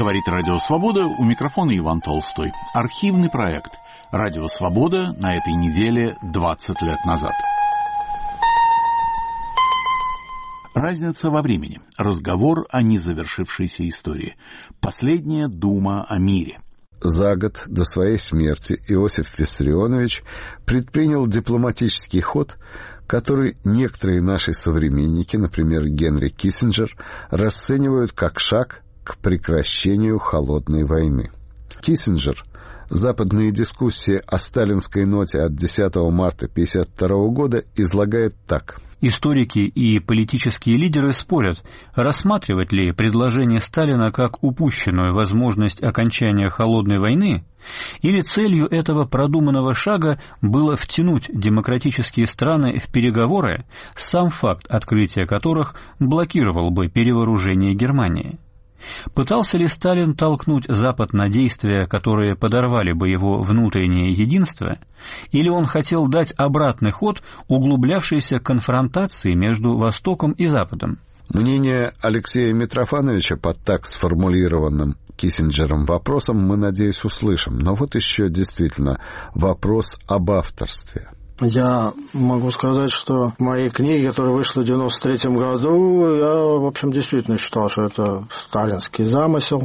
Говорит Радио Свобода, у микрофона Иван Толстой. Архивный проект «Радио Свобода» на этой неделе 20 лет назад. Разница во времени. Разговор о незавершившейся истории. Последняя дума о мире. За год до своей смерти Иосиф Виссарионович предпринял дипломатический ход, который некоторые наши современники, например, Генри Киссинджер, расценивают как шаг к прекращению холодной войны. Киссинджер западные дискуссии о сталинской ноте от 10 марта 1952 года излагает так. Историки и политические лидеры спорят, рассматривать ли предложение Сталина как упущенную возможность окончания холодной войны, или целью этого продуманного шага было втянуть демократические страны в переговоры, сам факт открытия которых блокировал бы перевооружение Германии. Пытался ли Сталин толкнуть Запад на действия, которые подорвали бы его внутреннее единство, или он хотел дать обратный ход углублявшейся конфронтации между Востоком и Западом? Мнение Алексея Митрофановича под так сформулированным Киссинджером вопросом мы, надеюсь, услышим. Но вот еще действительно вопрос об авторстве. Я могу сказать, что в моей книге, которая вышла в 1993 году, я, в общем, действительно считал, что это сталинский замысел.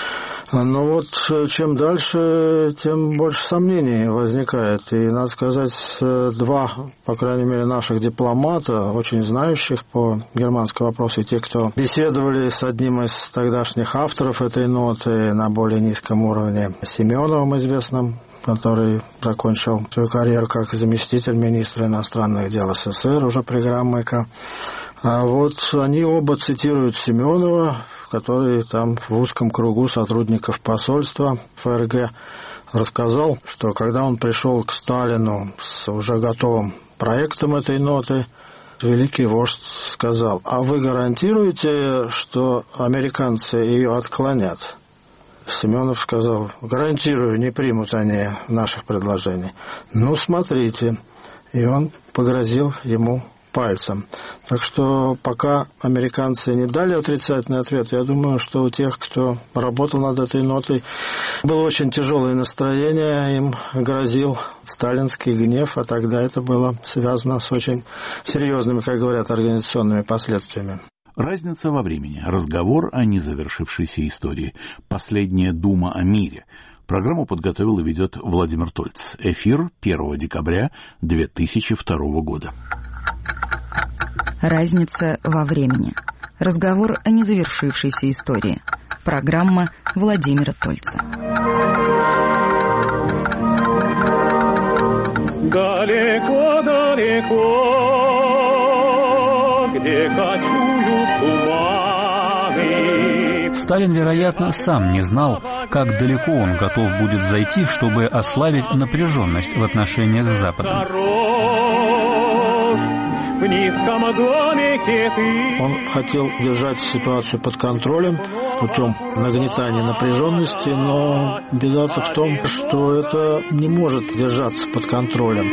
Но вот чем дальше, тем больше сомнений возникает. И, надо сказать, два, по крайней мере, наших дипломата, очень знающих по германскому вопросу, и те, кто беседовали с одним из тогдашних авторов этой ноты на более низком уровне, Семеновым известным, который закончил свою карьеру как заместитель министра иностранных дел СССР уже при Громыко. А вот они оба цитируют Семенова, который там в узком кругу сотрудников посольства ФРГ рассказал, что когда он пришел к Сталину с уже готовым проектом этой ноты, великий вождь сказал: «А вы гарантируете, что американцы ее отклонят?» Семенов сказал: «Гарантирую, не примут они наших предложений». «Ну, смотрите». И он погрозил ему пальцем. Так что пока американцы не дали отрицательный ответ, я думаю, что у тех, кто работал над этой нотой, было очень тяжелое настроение, им грозил сталинский гнев, а тогда это было связано с очень серьезными, как говорят, организационными последствиями. Разница во времени. Разговор о незавершившейся истории. Последняя дума о мире. Программу подготовил и ведет Владимир Тольц. Эфир 1 декабря 2002 года. Разница во времени. Разговор о незавершившейся истории. Программа Владимира Тольца. Далеко-далеко, где кочуют туманы. Сталин, вероятно, сам не знал, как далеко он готов будет зайти, чтобы ослабить напряженность в отношениях с Западом. Он хотел держать ситуацию под контролем путем нагнетания напряженности, но беда-то в том, что это не может держаться под контролем.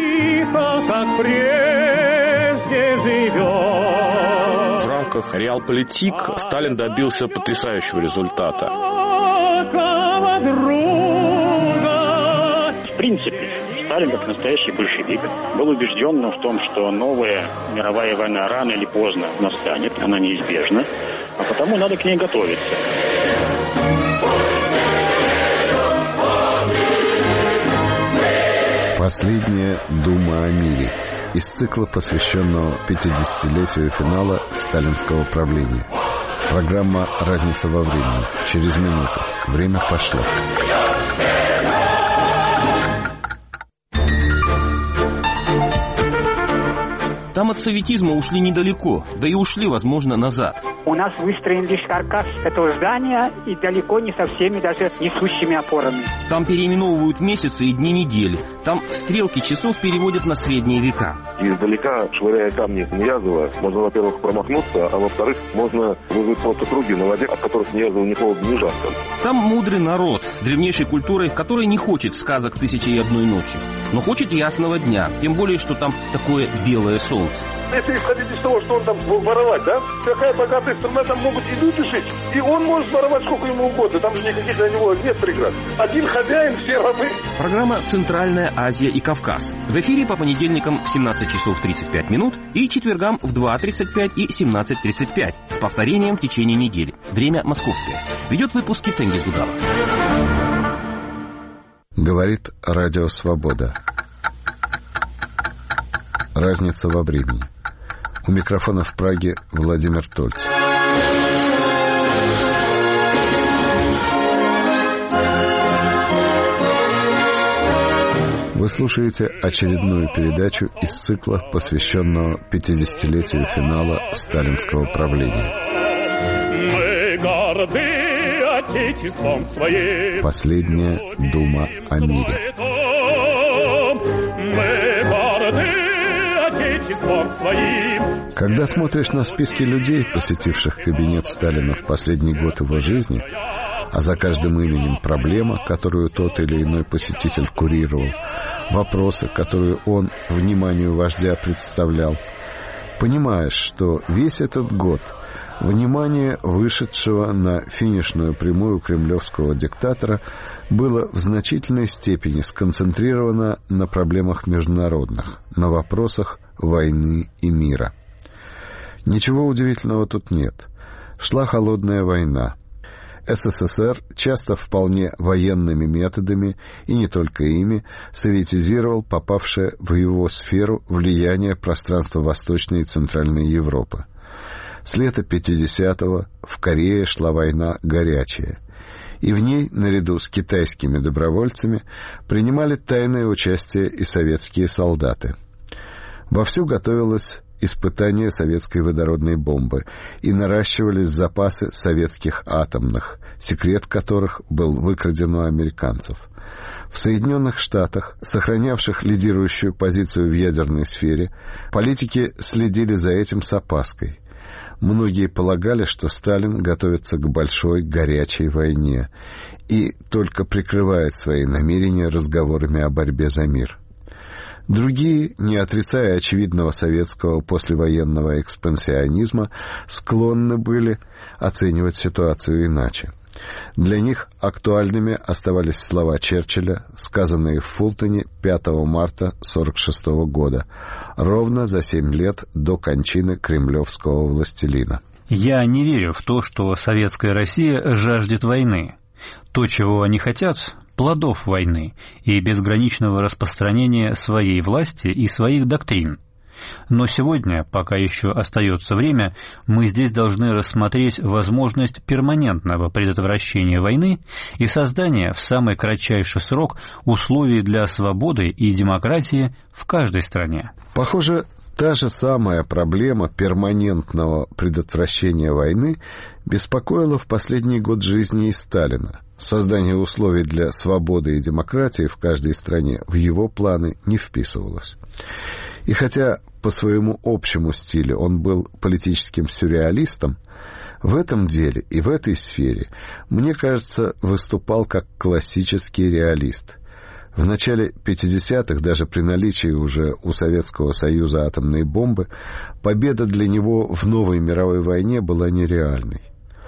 В рамках реалполитик Сталин добился потрясающего результата. В принципе, Сталин, как настоящий большевик, был убежден в том, что новая мировая война рано или поздно настанет, она неизбежна, а потому надо к ней готовиться. Последняя дума о мире из цикла, посвященного 50-летию финала сталинского правления. Программа «Разница во времени». Через минуту. Время пошло. Там от советизма ушли недалеко, да и ушли, возможно, назад. У нас выстроен лишь каркас этого здания и далеко не со всеми даже несущими опорами. Там переименовывают месяцы и дни недели. Там стрелки часов переводят на средние века. Издалека, швыряя камни Ниязова, можно, во-первых, промахнуться, а во-вторых, можно вызвать просто круги на воде, от которых Ниязову ни холодно, ни жарко. Там мудрый народ с древнейшей культурой, который не хочет сказок «Тысячи и одной ночи», но хочет ясного дня, тем более, что там такое белое солнце. Шульц. Если исходить из того, что он там воровать, да? Какая богатая страна, там могут и люди жить. И он может воровать сколько ему угодно. Там никаких для него нет преград. Один хозяин, все рабы. Программа «Центральная Азия и Кавказ». В эфире по понедельникам в 17 часов 35 минут и четвергам в 2:35 и 17:35 с повторением в течение недели. Время московское. Ведет выпуски Тенгиз Гудалов. Говорит Радио Свобода. Разница во времени. У микрофона в Праге Владимир Тольц. Вы слушаете очередную передачу из цикла, посвященного 50-летию финала сталинского правления. Мы горды отечеством своим. Последняя дума о мире. Мы горды отечеством своим. Когда смотришь на списки людей, посетивших кабинет Сталина в последний год его жизни, а за каждым именем проблема, которую тот или иной посетитель курировал, вопросы, которые он вниманию вождя представлял, понимаешь, что весь этот год внимание вышедшего на финишную прямую кремлевского диктатора было в значительной степени сконцентрировано на проблемах международных, на вопросах войны и мира. Ничего удивительного тут нет. Шла холодная война. СССР часто вполне военными методами, и не только ими, советизировал попавшее в его сферу влияние пространства Восточной и Центральной Европы. С лета 50-го в Корее шла война горячая, и в ней, наряду с китайскими добровольцами, принимали тайное участие и советские солдаты. Вовсю готовилось испытание советской водородной бомбы, и наращивались запасы советских атомных, секрет которых был выкраден у американцев. В Соединенных Штатах, сохранявших лидирующую позицию в ядерной сфере, политики следили за этим с опаской. Многие полагали, что Сталин готовится к большой горячей войне и только прикрывает свои намерения разговорами о борьбе за мир. Другие, не отрицая очевидного советского послевоенного экспансионизма, склонны были оценивать ситуацию иначе. Для них актуальными оставались слова Черчилля, сказанные в Фултоне 5 марта 1946 года, ровно за 7 лет до кончины кремлевского властелина. «Я не верю в то, что советская Россия жаждет войны. То, чего они хотят, плодов войны и безграничного распространения своей власти и своих доктрин. Но сегодня, пока еще остается время, мы здесь должны рассмотреть возможность перманентного предотвращения войны и создания в самый кратчайший срок условий для свободы и демократии в каждой стране». Похоже, та же самая проблема перманентного предотвращения войны беспокоила в последний год жизни и Сталина. Создание условий для свободы и демократии в каждой стране в его планы не вписывалось. И хотя по своему общему стилю он был политическим сюрреалистом, в этом деле и в этой сфере, мне кажется, выступал как классический реалист. В начале 50-х, даже при наличии уже у Советского Союза атомной бомбы, победа для него в новой мировой войне была нереальной.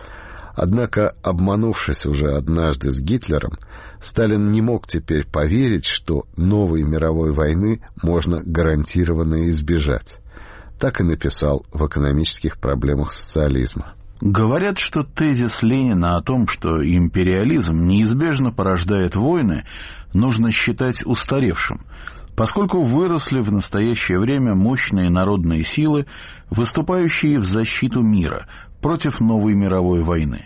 Однако, обманувшись уже однажды с Гитлером, Сталин не мог теперь поверить, что новой мировой войны можно гарантированно избежать. Так и написал в «Экономических проблемах социализма». Говорят, что тезис Ленина о том, что империализм неизбежно порождает войны, нужно считать устаревшим, поскольку выросли в настоящее время мощные народные силы, выступающие в защиту мира против новой мировой войны.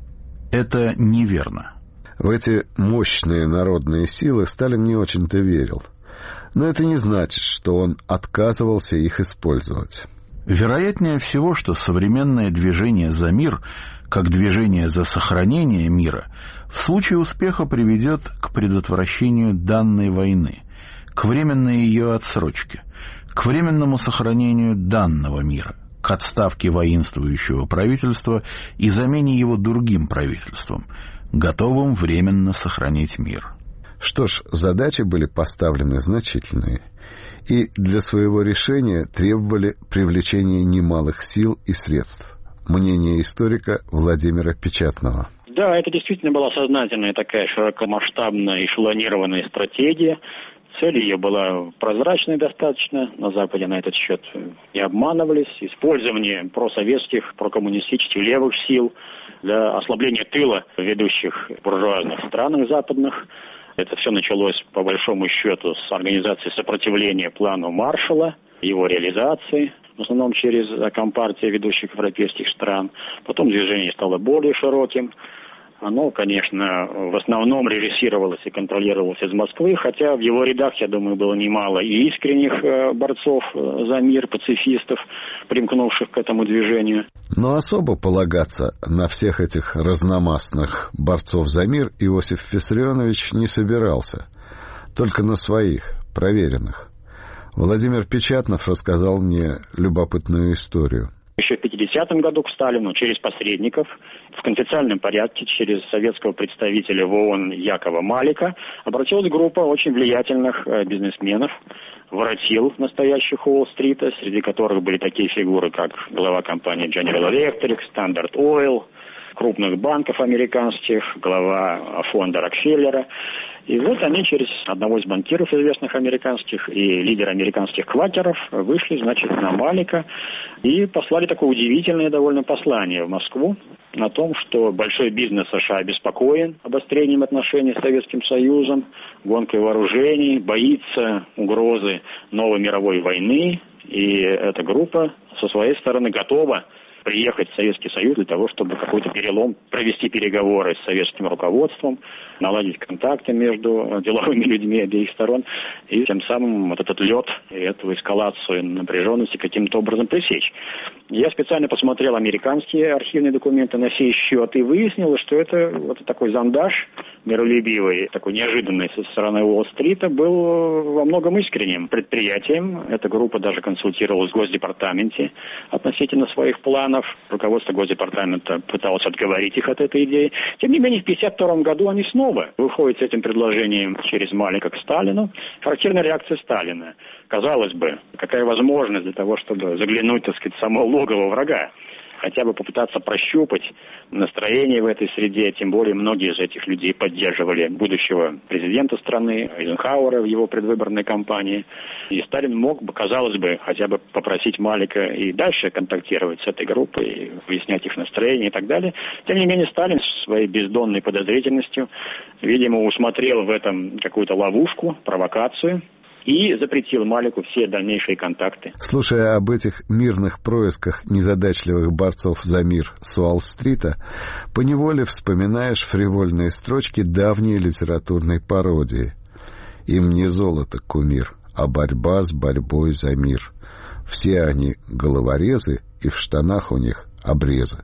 Это неверно. В эти мощные народные силы Сталин не очень-то верил. Но это не значит, что он отказывался их использовать. Вероятнее всего, что современное движение за мир, как движение за сохранение мира, в случае успеха приведет к предотвращению данной войны, к временной ее отсрочке, к временному сохранению данного мира, к отставке воинствующего правительства и замене его другим правительством, готовым временно сохранить мир. Что ж, задачи были поставлены значительные. и для своего решения требовали привлечения немалых сил и средств. Мнение историка Владимира Печатного. Да, это действительно была сознательная такая широкомасштабная эшелонированная стратегия. Цель ее была прозрачной достаточно. На Западе на этот счет не обманывались. Использование просоветских, прокоммунистических левых сил для ослабления тыла в ведущих буржуазных странах западных. Это все началось, по большому счету, с организации сопротивления плану Маршалла, его реализации, в основном через компартии ведущих европейских стран. Потом движение стало более широким. Оно, конечно, в основном режиссировалось и контролировалось из Москвы, хотя в его рядах, я думаю, было немало и искренних борцов за мир, пацифистов, примкнувших к этому движению. Но особо полагаться на всех этих разномастных борцов за мир Иосиф Виссарионович не собирался, только на своих, проверенных. Владимир Печатнов рассказал мне любопытную историю. Еще в 50-м году к Сталину через посредников в конфиденциальном порядке через советского представителя в ООН Якова Малика обратилась группа очень влиятельных бизнесменов, воротил настоящих Уолл-стрита, среди которых были такие фигуры, как глава компании General Electric, Standard Oil, крупных банков американских, глава фонда Рокфеллера. И вот они через одного из банкиров известных американских и лидера американских квакеров вышли, значит, на Малика и послали такое удивительное довольно послание в Москву о том, что большой бизнес США обеспокоен обострением отношений с Советским Союзом, гонкой вооружений, боится угрозы новой мировой войны, и эта группа со своей стороны готова приехать в Советский Союз для того, чтобы какой-то перелом, провести переговоры с советским руководством, наладить контакты между деловыми людьми обеих сторон и тем самым вот этот лед и эту эскалацию напряженности каким-то образом пресечь. Я специально посмотрел американские архивные документы на сей счет и выяснилось, что это вот такой зондаж миролюбивый, такой неожиданный со стороны Уолл-стрита был во многом искренним предприятием. Эта группа даже консультировалась в Госдепартаменте относительно своих планов. Руководство Госдепартамента пыталось отговорить их от этой идеи. Тем не менее, в 1952 году они снова выходят с этим предложением через Малика к Сталину. Характерная реакция Сталина. Казалось бы, какая возможность для того, чтобы заглянуть, так сказать, в само логово врага. Хотя бы попытаться прощупать настроение в этой среде, тем более многие из этих людей поддерживали будущего президента страны, Эйзенхауэра в его предвыборной кампании. И Сталин мог бы, казалось бы, хотя бы попросить Малика и дальше контактировать с этой группой, выяснять их настроение и так далее. Тем не менее, Сталин своей бездонной подозрительностью, видимо, усмотрел в этом какую-то ловушку, провокацию, и запретил Малику все дальнейшие контакты. Слушая об этих мирных происках незадачливых борцов за мир с Уолл-стрита, поневоле вспоминаешь фривольные строчки давней литературной пародии. «Им не золото, кумир, а борьба с борьбой за мир. Все они головорезы, и в штанах у них обрезы».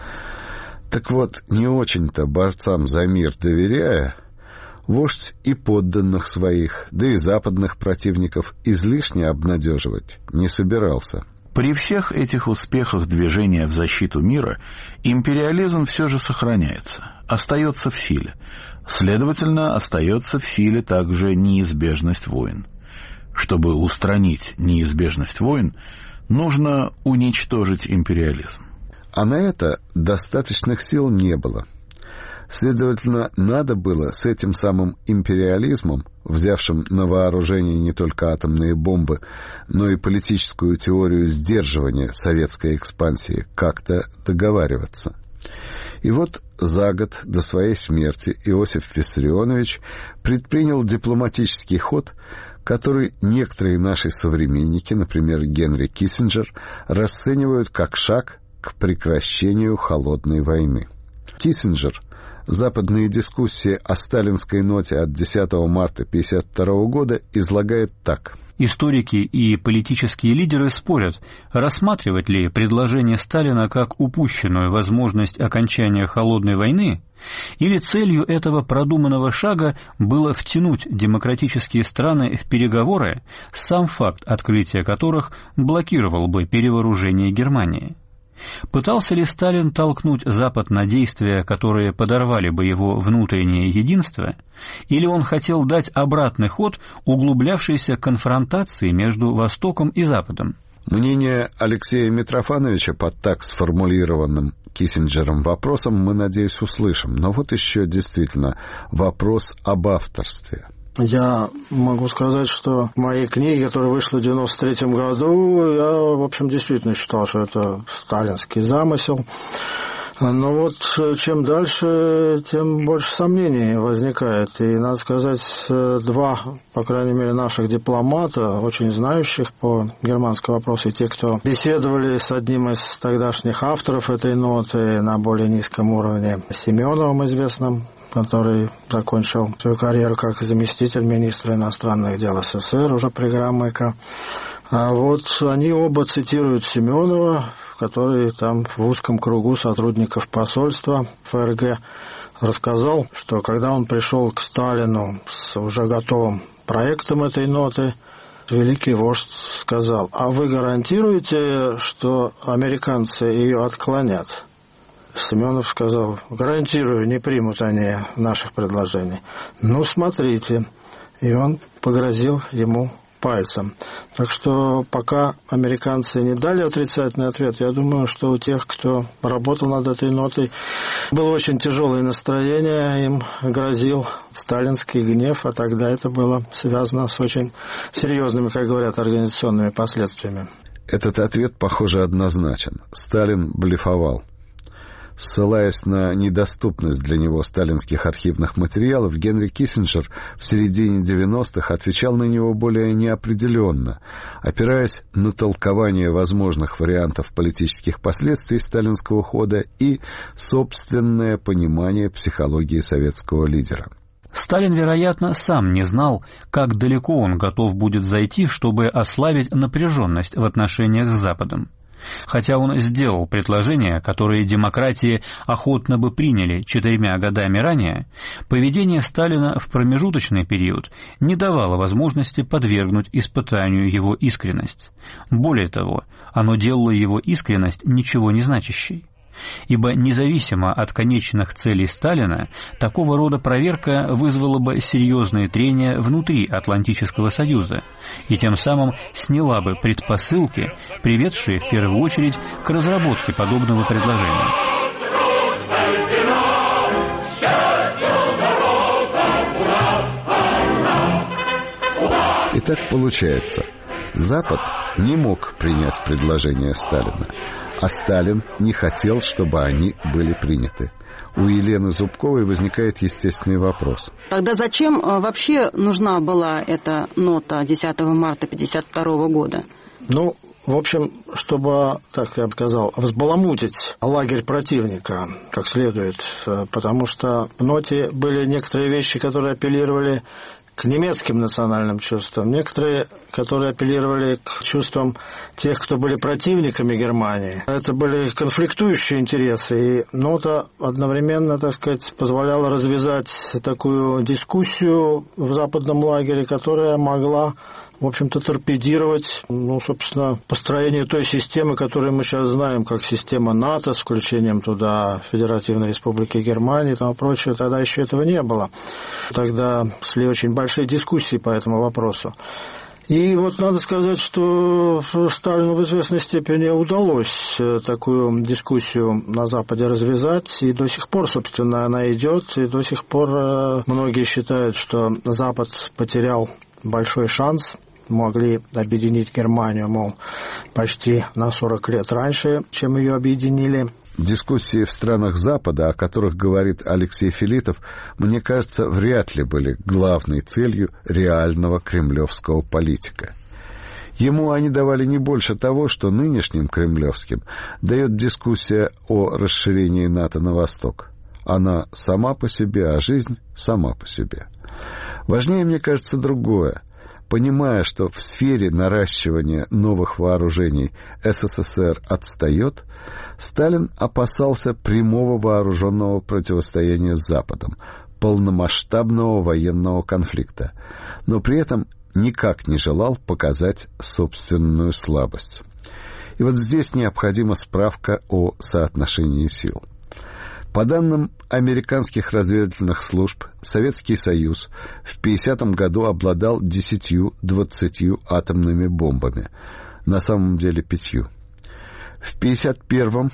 Так вот, не очень-то борцам за мир доверяя, вождь и подданных своих, да и западных противников излишне обнадеживать не собирался. При всех этих успехах движения в защиту мира империализм все же сохраняется, остается в силе. Следовательно, остается в силе также неизбежность войн. Чтобы устранить неизбежность войн, нужно уничтожить империализм. А на это достаточных сил не было. Следовательно, надо было с этим самым империализмом, взявшим на вооружение не только атомные бомбы, но и политическую теорию сдерживания советской экспансии, как-то договариваться. И вот за год до своей смерти Иосиф Виссарионович предпринял дипломатический ход, который некоторые наши современники, например, Генри Киссинджер, расценивают как шаг к прекращению холодной войны. Киссинджер западные дискуссии о сталинской ноте от 10 марта 1952 года излагает так. Историки и политические лидеры спорят, рассматривать ли предложение Сталина как упущенную возможность окончания холодной войны, или целью этого продуманного шага было втянуть демократические страны в переговоры, сам факт открытия которых блокировал бы перевооружение Германии. Пытался ли Сталин толкнуть Запад на действия, которые подорвали бы его внутреннее единство, или он хотел дать обратный ход углублявшейся конфронтации между Востоком и Западом? Мнение Алексея Митрофановича под так сформулированным Киссинджером вопросом мы, надеюсь, услышим. Но вот еще действительно вопрос об авторстве. Я могу сказать, что в моей книге, которая вышла в 1993 году, я, в общем, действительно считал, что это сталинский замысел. Но вот чем дальше, тем больше сомнений возникает. И, надо сказать, два, по крайней мере, наших дипломата, очень знающих по германскому вопросу, и те, кто беседовали с одним из тогдашних авторов этой ноты на более низком уровне, Семеновым известным, который закончил свою карьеру как заместитель министра иностранных дел СССР уже при Громыко. А вот они оба цитируют Семенова, который там в узком кругу сотрудников посольства ФРГ рассказал, что когда он пришел к Сталину с уже готовым проектом этой ноты, великий вождь сказал: «А вы гарантируете, что американцы ее отклонят?» Семенов сказал: «Гарантирую, не примут они наших предложений». «Ну, смотрите». И он погрозил ему пальцем. Так что пока американцы не дали отрицательный ответ, я думаю, что у тех, кто работал над этой нотой, было очень тяжелое настроение, им грозил сталинский гнев, а тогда это было связано с очень серьезными, как говорят, организационными последствиями. Этот ответ, похоже, однозначен. Сталин блефовал. Ссылаясь на недоступность для него сталинских архивных материалов, Генри Киссинджер в середине 90-х отвечал на него более неопределенно, опираясь на толкование возможных вариантов политических последствий сталинского хода и собственное понимание психологии советского лидера. Сталин, вероятно, сам не знал, как далеко он готов будет зайти, чтобы ослабить напряженность в отношениях с Западом. Хотя он сделал предложения, которые демократии охотно бы приняли 4 годами ранее, поведение Сталина в промежуточный период не давало возможности подвергнуть испытанию его искренность. Более того, оно делало его искренность ничего не значащей. Ибо независимо от конечных целей Сталина, такого рода проверка вызвала бы серьезные трения внутри Атлантического Союза и тем самым сняла бы предпосылки, приведшие в первую очередь к разработке подобного предложения. Итак, получается, Запад не мог принять предложение Сталина, а Сталин не хотел, чтобы они были приняты. У Елены Зубковой возникает естественный вопрос. Тогда зачем вообще нужна была эта нота 10 марта 1952 года? Ну, в общем, чтобы, так я бы сказал, взбаламутить лагерь противника как следует, потому что в ноте были некоторые вещи, которые апеллировали к немецким национальным чувствам, некоторые, которые апеллировали к чувствам тех, кто были противниками Германии. Это были конфликтующие интересы, и нота одновременно, так сказать, позволяла развязать такую дискуссию в западном лагере, которая могла, в общем-то, торпедировать, собственно, построение той системы, которую мы сейчас знаем, как система НАТО, с включением туда Федеративной Республики Германии и тому прочее. Тогда еще этого не было. Тогда шли очень большие дискуссии по этому вопросу. И вот надо сказать, что Сталину в известной степени удалось такую дискуссию на Западе развязать, и до сих пор, собственно, она идет, и до сих пор многие считают, что Запад потерял большой шанс, могли объединить Германию, мол, почти на 40 лет раньше, чем ее объединили. Дискуссии в странах Запада, о которых говорит Алексей Филитов, мне кажется, вряд ли были главной целью реального кремлевского политика. Ему они давали не больше того, что нынешним кремлевским дает дискуссия о расширении НАТО на восток. Она сама по себе, а жизнь сама по себе. Важнее, мне кажется, другое. Понимая, что в сфере наращивания новых вооружений СССР отстает, Сталин опасался прямого вооруженного противостояния с Западом, полномасштабного военного конфликта, но при этом никак не желал показать собственную слабость. И И вот здесь необходима справка о соотношении сил. По данным американских разведывательных служб, Советский Союз в 1950 году обладал 10-20 атомными бомбами, на самом деле 5. В 1951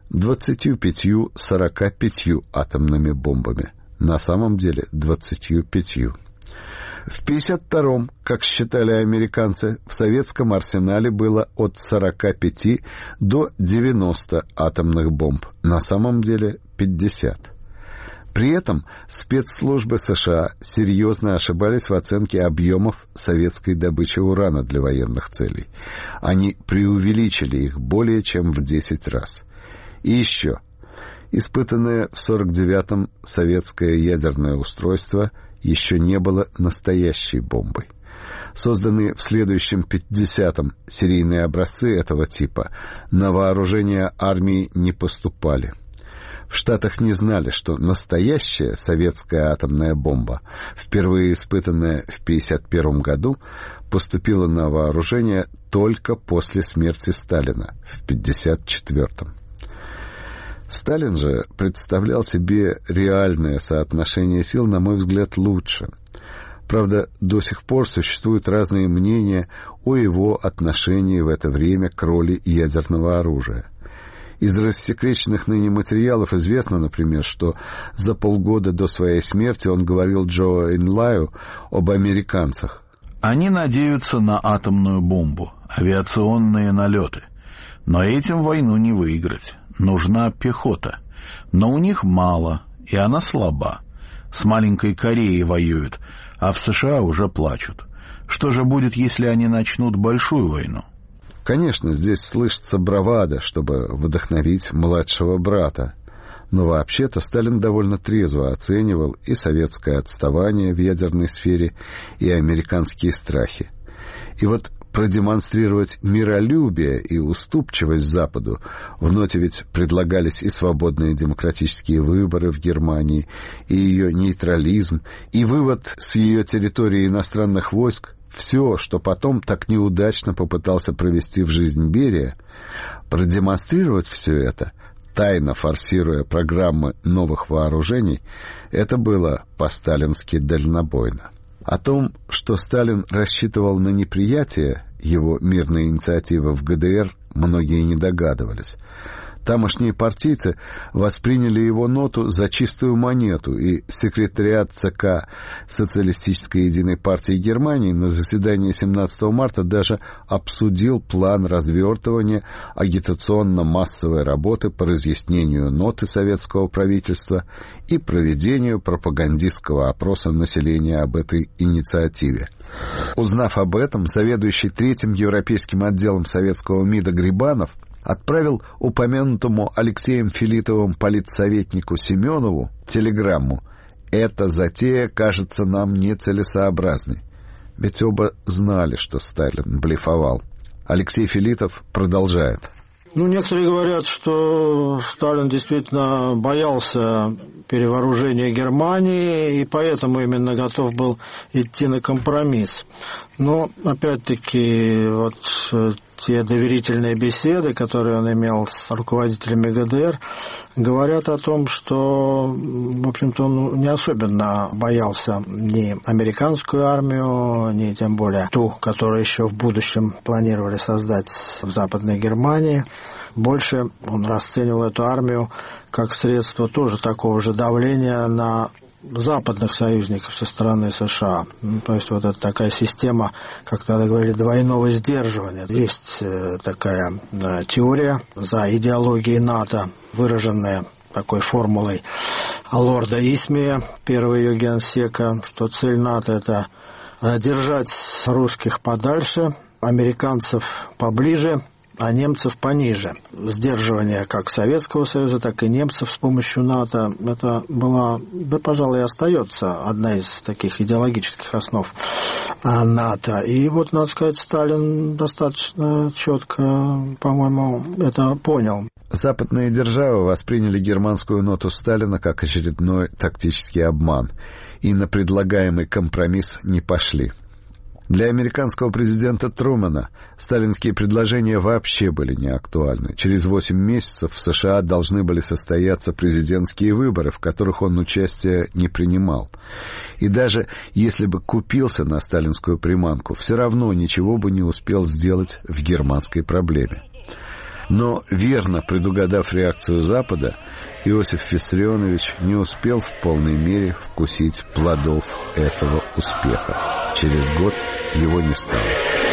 25-45 атомными бомбами, на самом деле 25. В 1952, как считали американцы, в советском арсенале было от 45 до 90 атомных бомб, на самом деле 50. При этом спецслужбы США серьезно ошибались в оценке объемов советской добычи урана для военных целей. Они преувеличили их более чем в 10 раз. И еще, испытанное в 1949-м советское ядерное устройство еще не было настоящей бомбой. Созданные в следующем 50-м серийные образцы этого типа на вооружение армии не поступали. В Штатах не знали, что настоящая советская атомная бомба, впервые испытанная в 1951 году, поступила на вооружение только после смерти Сталина в 1954. Сталин же представлял себе реальное соотношение сил, на мой взгляд, лучше. Правда, до сих пор существуют разные мнения о его отношении в это время к роли ядерного оружия. Из рассекреченных ныне материалов известно, например, что за полгода до своей смерти он говорил Джо Энлаю об американцах. Они надеются на атомную бомбу, авиационные налеты. Но этим войну не выиграть. Нужна пехота. Но у них мало, и она слаба. С маленькой Кореей воюют, а в США уже плачут. Что же будет, если они начнут большую войну? Конечно, здесь слышится бравада, чтобы вдохновить младшего брата. Но вообще-то Сталин довольно трезво оценивал и советское отставание в ядерной сфере, и американские страхи. И вот продемонстрировать миролюбие и уступчивость Западу, в ноте ведь предлагались и свободные демократические выборы в Германии, и ее нейтрализм, и вывод с ее территории иностранных войск, все, что потом так неудачно попытался провести в жизнь Берия, продемонстрировать все это, тайно форсируя программы новых вооружений, это было по-сталински дальнобойно. О том, что Сталин рассчитывал на неприятие его мирной инициативы в ГДР, многие не догадывались. Тамошние партийцы восприняли его ноту за чистую монету, и секретариат ЦК Социалистической единой партии Германии на заседании 17 марта даже обсудил план развертывания агитационно-массовой работы по разъяснению ноты советского правительства и проведению пропагандистского опроса населения об этой инициативе. Узнав об этом, заведующий третьим европейским отделом советского МИДа Грибанов отправил упомянутому Алексеем Филитовым политсоветнику Семенову телеграмму: «Эта затея кажется нам нецелесообразной». Ведь оба знали, что Сталин блефовал. Алексей Филитов продолжает. Некоторые говорят, что Сталин действительно боялся перевооружения Германии и поэтому именно готов был идти на компромисс. Но, опять-таки, вот те доверительные беседы, которые он имел с руководителями ГДР, говорят о том, что, в общем-то, он не особенно боялся ни американскую армию, ни тем более ту, которую еще в будущем планировали создать в Западной Германии. Больше он расценивал эту армию как средство тоже такого же давления на западных союзников со стороны США. То есть вот это такая система, как тогда говорили, двойного сдерживания. Есть такая теория за идеологией НАТО, выраженная такой формулой лорда Исмия, первого ее генсека, что цель НАТО — это держать русских подальше, американцев поближе, а немцев пониже. Сдерживание как Советского Союза, так и немцев с помощью НАТО — это была, да, пожалуй, и остается одна из таких идеологических основ НАТО. И вот, надо сказать, Сталин достаточно четко, по-моему, это понял. Западные державы восприняли германскую ноту Сталина как очередной тактический обман и на предлагаемый компромисс не пошли. Для американского президента Трумэна сталинские предложения вообще были неактуальны. Через 8 месяцев в США должны были состояться президентские выборы, в которых он участия не принимал. И даже если бы купился на сталинскую приманку, все равно ничего бы не успел сделать в германской проблеме. Но, верно предугадав реакцию Запада, Иосиф Виссарионович не успел в полной мере вкусить плодов этого успеха. Через год его не стало.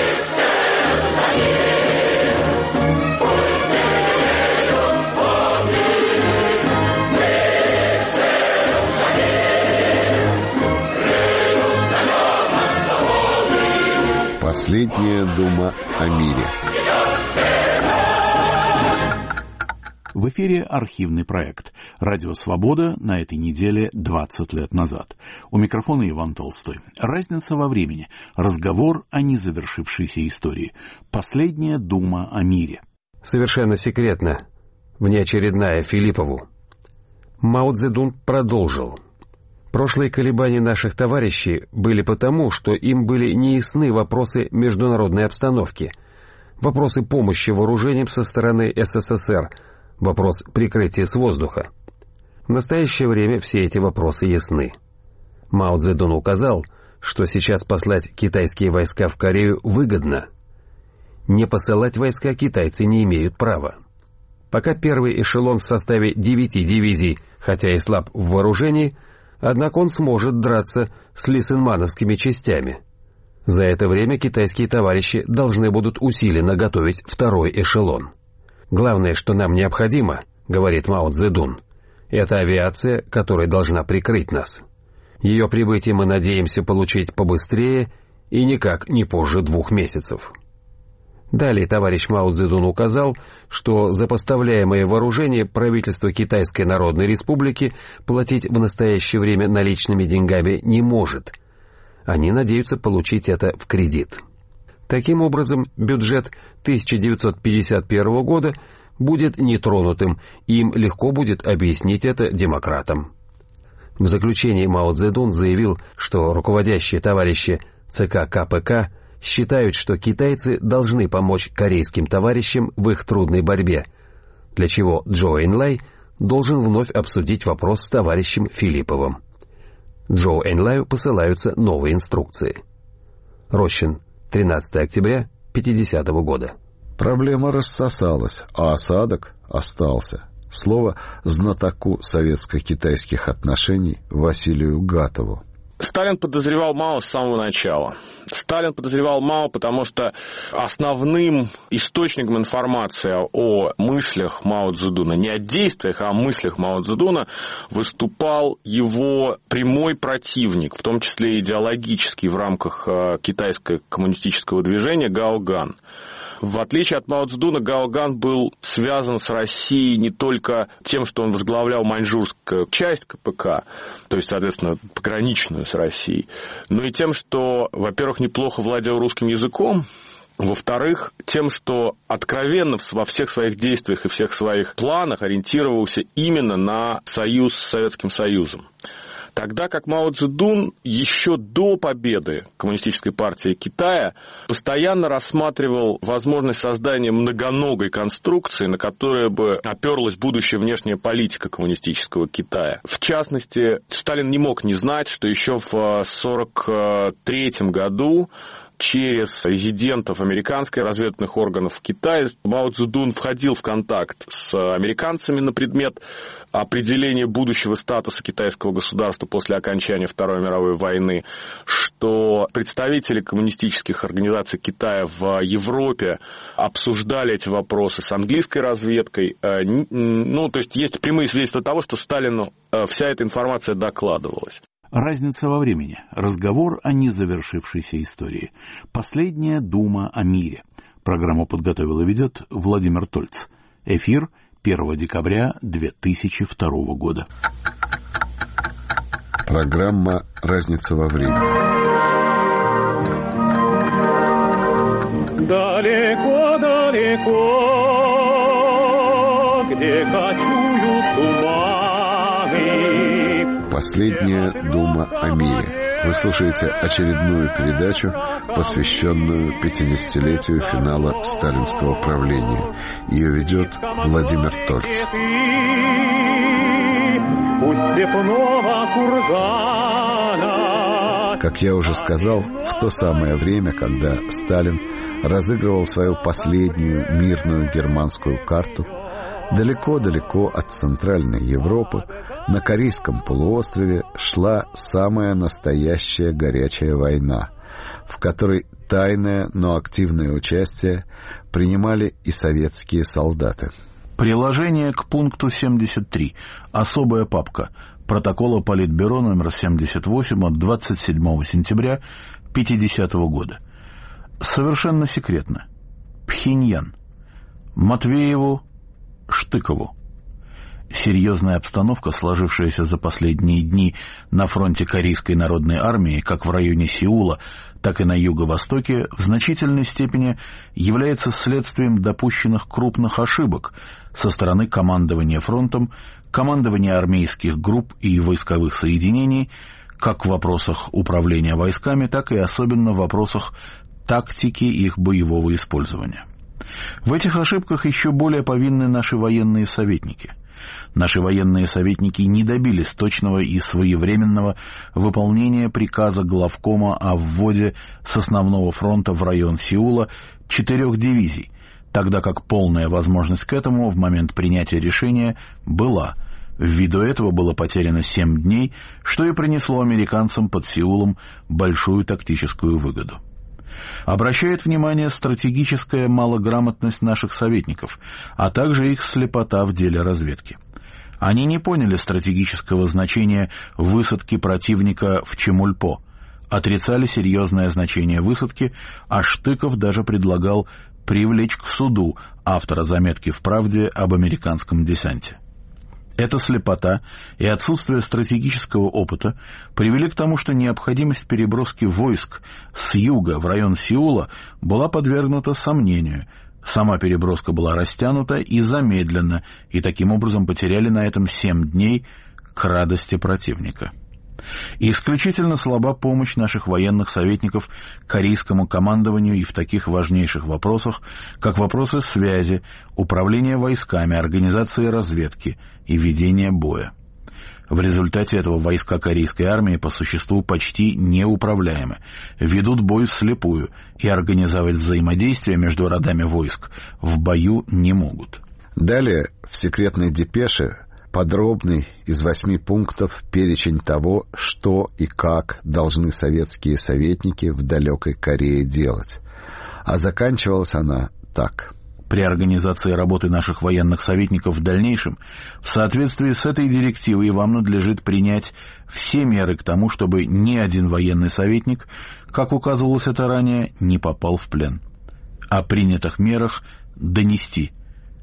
Последняя дума о мире. В эфире архивный проект «Радио Свобода» на этой неделе 20 лет назад. У микрофона Иван Толстой. Разница во времени. Разговор о незавершившейся истории. Последняя дума о мире. Совершенно секретно. Внеочередная Филиппову. Мао Цзэдун продолжил. Прошлые колебания наших товарищей были потому, что им были неясны вопросы международной обстановки, вопросы помощи вооружениям со стороны СССР, вопрос прикрытия с воздуха. В настоящее время все эти вопросы ясны. Мао Цзэдун указал, что сейчас послать китайские войска в Корею выгодно. Не посылать войска китайцы не имеют права. Пока первый эшелон в составе 9 дивизий, хотя и слаб в вооружении, однако он сможет драться с лисенмановскими частями. За это время китайские товарищи должны будут усиленно готовить второй эшелон. Главное, что нам необходимо, говорит Мао Цзэдун, это авиация, которая должна прикрыть нас. Ее прибытие мы надеемся получить побыстрее и никак не позже 2 месяцев. Далее товарищ Мао Цзэдун указал, что за поставляемое вооружение правительство Китайской Народной Республики платить в настоящее время наличными деньгами не может. Они надеются получить это в кредит. Таким образом, бюджет 1951 года будет нетронутым, и им легко будет объяснить это демократам. В заключении Мао Цзэдун заявил, что руководящие товарищи ЦК КПК считают, что китайцы должны помочь корейским товарищам в их трудной борьбе, для чего Чжоу Энлай должен вновь обсудить вопрос с товарищем Филипповым. Чжоу Энлаю посылаются новые инструкции. Рощин, 13 октября 1950 года. Проблема рассосалась, а осадок остался. Слово знатоку советско-китайских отношений Василию Гатову. Сталин подозревал Мао с самого начала. Сталин подозревал Мао, потому что основным источником информации о мыслях Мао Цзэдуна, не о действиях, а о мыслях Мао Цзэдуна, выступал его прямой противник, в том числе идеологический в рамках китайского коммунистического движения Гао Ган. В отличие от Мао Цзэдуна, Гао Ган был связан с Россией не только тем, что он возглавлял маньчжурскую часть КПК, то есть, соответственно, пограничную с Россией, но и тем, что, во-первых, неплохо владел русским языком, во-вторых, тем, что откровенно во всех своих действиях и всех своих планах ориентировался именно на союз с Советским Союзом. Тогда как Мао Цзэдун еще до победы Коммунистической партии Китая постоянно рассматривал возможность создания многоногой конструкции, на которой бы оперлась будущая внешняя политика коммунистического Китая. В частности, Сталин не мог не знать, что еще в 1943 году через резидентов американских разведывательных органов в Китае Мао Цзэдун входил в контакт с американцами на предмет определения будущего статуса китайского государства после окончания Второй мировой войны, что представители коммунистических организаций Китая в Европе обсуждали эти вопросы с английской разведкой. Ну, то есть есть прямые свидетельства того, что Сталину вся эта информация докладывалась. Разница во времени. Разговор о незавершившейся истории. Последняя дума о мире. Программу подготовил и ведет Владимир Тольц. Эфир 1 декабря 2002 года. Программа «Разница во времени». Далеко-далеко, где кочуют туманы. Последняя дума о мире. Вы слушаете очередную передачу, посвященную 50-летию финала сталинского правления. Ее ведет Владимир Тольц. Как я уже сказал, в то самое время, когда Сталин разыгрывал свою последнюю мирную германскую карту, далеко-далеко от Центральной Европы, на Корейском полуострове шла самая настоящая горячая война, в которой тайное, но активное участие принимали и советские солдаты. Приложение к пункту 73. Особая папка. Протокола Политбюро номер 78 от 27 сентября 1950 года. Совершенно секретно. Пхеньян. Матвееву, Штыкову. Серьезная обстановка, сложившаяся за последние дни на фронте Корейской народной армии, как в районе Сеула, так и на юго-востоке, в значительной степени является следствием допущенных крупных ошибок со стороны командования фронтом, командования армейских групп и войсковых соединений, как в вопросах управления войсками, так и особенно в вопросах тактики их боевого использования. В этих ошибках еще более повинны наши военные советники. Наши военные советники не добились точного и своевременного выполнения приказа главкома о вводе с основного фронта в район Сеула 4 дивизий, тогда как полная возможность к этому в момент принятия решения была. Ввиду этого было потеряно 7 дней, что и принесло американцам под Сеулом большую тактическую выгоду. Обращает внимание стратегическая малограмотность наших советников, а также их слепота в деле разведки. Они не поняли стратегического значения высадки противника в Чемульпо, отрицали серьезное значение высадки, а Штыков даже предлагал привлечь к суду автора заметки в «Правде» об американском десанте. Эта слепота и отсутствие стратегического опыта привели к тому, что необходимость переброски войск с юга в район Сеула была подвергнута сомнению. Сама переброска была растянута и замедлена, и таким образом потеряли на этом 7 дней к радости противника. Исключительно слаба помощь наших военных советников корейскому командованию и в таких важнейших вопросах, как вопросы связи, управления войсками, организации разведки и ведения боя. В результате этого войска корейской армии по существу почти неуправляемы, ведут бой вслепую и организовать взаимодействие между родами войск в бою не могут. Далее в секретной депеше подробный из 8 пунктов перечень того, что и как должны советские советники в далекой Корее делать. А заканчивалась она так. При организации работы наших военных советников в дальнейшем, в соответствии с этой директивой, вам надлежит принять все меры к тому, чтобы ни один военный советник, как указывалось это ранее, не попал в плен. О принятых мерах донести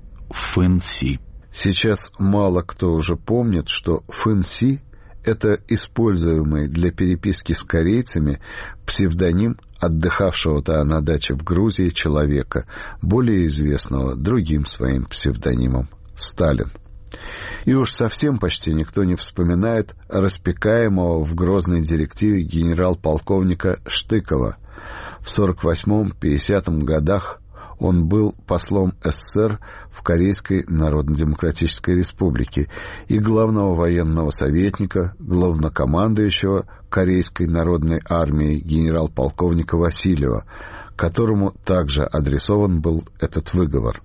Фын-Си. Сейчас мало кто уже помнит, что Фын-Си — это используемый для переписки с корейцами псевдоним отдыхавшего-то на даче в Грузии человека, более известного другим своим псевдонимом — Сталин. И уж совсем почти никто не вспоминает распекаемого в грозной директиве генерал-полковника Штыкова. В 48-50 годах он был послом СССР в Корейской Народно-Демократической Республике и главного военного советника, главнокомандующего Корейской Народной армией генерал-полковника Васильева, которому также адресован был этот выговор.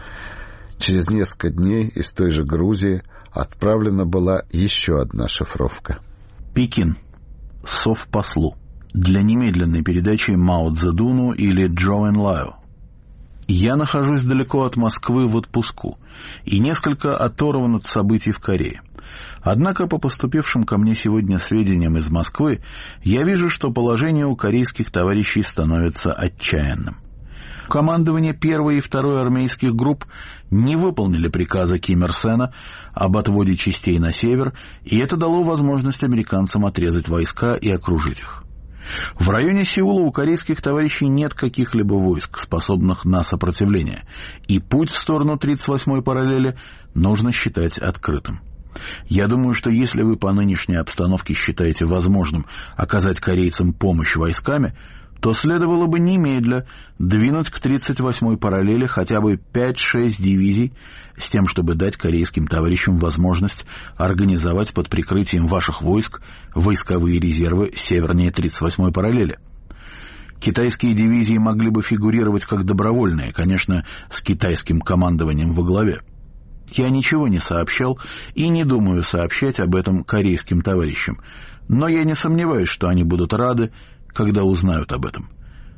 Через несколько дней из той же Грузии отправлена была еще одна шифровка. Пекин. Совпослу. Для немедленной передачи Мао Цзэдуну или Чжоу Энлаю. Я нахожусь далеко от Москвы в отпуску и несколько оторван от событий в Корее. Однако по поступившим ко мне сегодня сведениям из Москвы я вижу, что положение у корейских товарищей становится отчаянным. Командование 1-й и 2-й армейских групп не выполнили приказа Ким Ир Сена об отводе частей на север, и это дало возможность американцам отрезать войска и окружить их. В районе Сеула у корейских товарищей нет каких-либо войск, способных на сопротивление, и путь в сторону 38-й параллели нужно считать открытым. Я думаю, что если вы по нынешней обстановке считаете возможным оказать корейцам помощь войсками, то следовало бы немедля двинуть к 38-й параллели хотя бы 5-6 дивизий с тем, чтобы дать корейским товарищам возможность организовать под прикрытием ваших войск войсковые резервы севернее 38-й параллели. Китайские дивизии могли бы фигурировать как добровольные, конечно, с китайским командованием во главе. Я ничего не сообщал и не думаю сообщать об этом корейским товарищам, но я не сомневаюсь, что они будут рады, когда узнают об этом.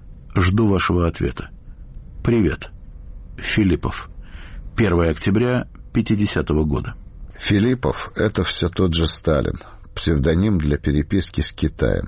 Жду вашего ответа. Привет. Филиппов. 1 октября 50-го года. Филиппов — это все тот же Сталин, псевдоним для переписки с Китаем.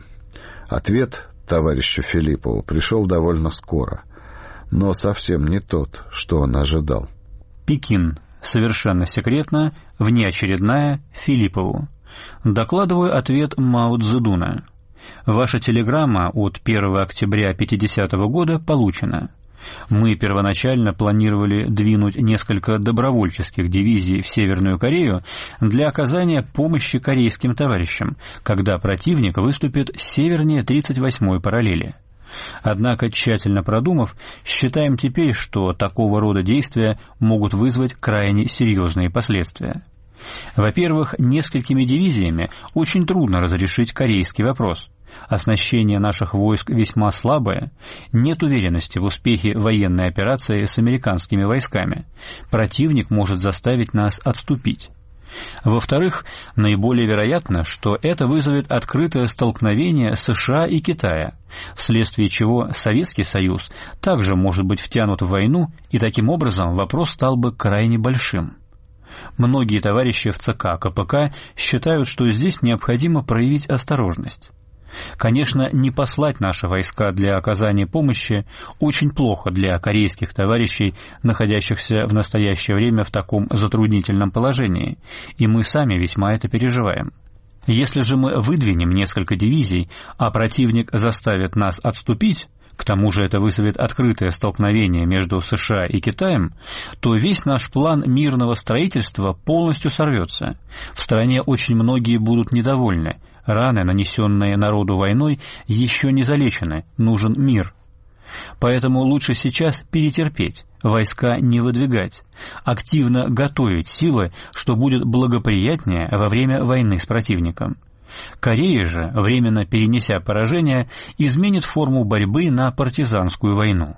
Ответ товарищу Филиппову пришел довольно скоро, но совсем не тот, что он ожидал. Пекин. Совершенно секретно, внеочередная, Филиппову. Докладываю ответ Мао Цзэдуна. Ваша телеграмма от 1 октября 50-го года получена. Мы первоначально планировали двинуть несколько добровольческих дивизий в Северную Корею для оказания помощи корейским товарищам, когда противник выступит севернее 38-й параллели. Однако, тщательно продумав, считаем теперь, что такого рода действия могут вызвать крайне серьезные последствия. Во-первых, несколькими дивизиями очень трудно разрешить корейский вопрос. Оснащение наших войск весьма слабое, нет уверенности в успехе военной операции с американскими войсками. Противник может заставить нас отступить. Во-вторых, наиболее вероятно, что это вызовет открытое столкновение США и Китая, вследствие чего Советский Союз также может быть втянут в войну, и таким образом вопрос стал бы крайне большим. Многие товарищи в ЦК КПК считают, что здесь необходимо проявить осторожность. Конечно, не послать наши войска для оказания помощи очень плохо для корейских товарищей, находящихся в настоящее время в таком затруднительном положении, и мы сами весьма это переживаем. Если же мы выдвинем несколько дивизий, а противник заставит нас отступить, к тому же это вызовет открытое столкновение между США и Китаем, то весь наш план мирного строительства полностью сорвется. В стране очень многие будут недовольны. Раны, нанесенные народу войной, еще не залечены, нужен мир. Поэтому лучше сейчас перетерпеть, войска не выдвигать, активно готовить силы, что будет благоприятнее во время войны с противником. Корея же, временно перенеся поражение, изменит форму борьбы на партизанскую войну.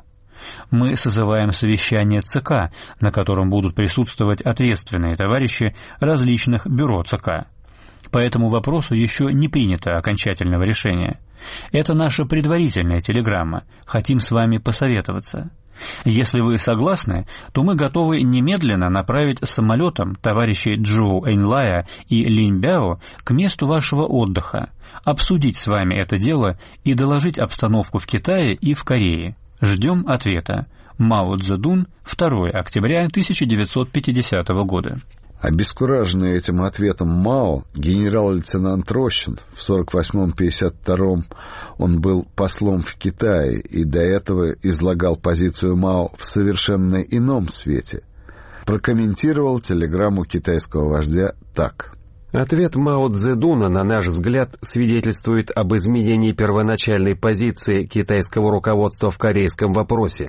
Мы созываем совещание ЦК, на котором будут присутствовать ответственные товарищи различных бюро ЦК. По этому вопросу еще не принято окончательного решения. Это наша предварительная телеграмма. Хотим с вами посоветоваться. Если вы согласны, то мы готовы немедленно направить самолетом товарищей Джоу Эньлая и Линь Бяо к месту вашего отдыха, обсудить с вами это дело и доложить обстановку в Китае и в Корее. Ждем ответа. Мао Цзэдун, 2 октября 1950 года. Обескураженный этим ответом Мао, генерал-лейтенант Рощин, в 48-52 он был послом в Китае и до этого излагал позицию Мао в совершенно ином свете, прокомментировал телеграмму китайского вождя так. Ответ Мао Цзэдуна, на наш взгляд, свидетельствует об изменении первоначальной позиции китайского руководства в корейском вопросе.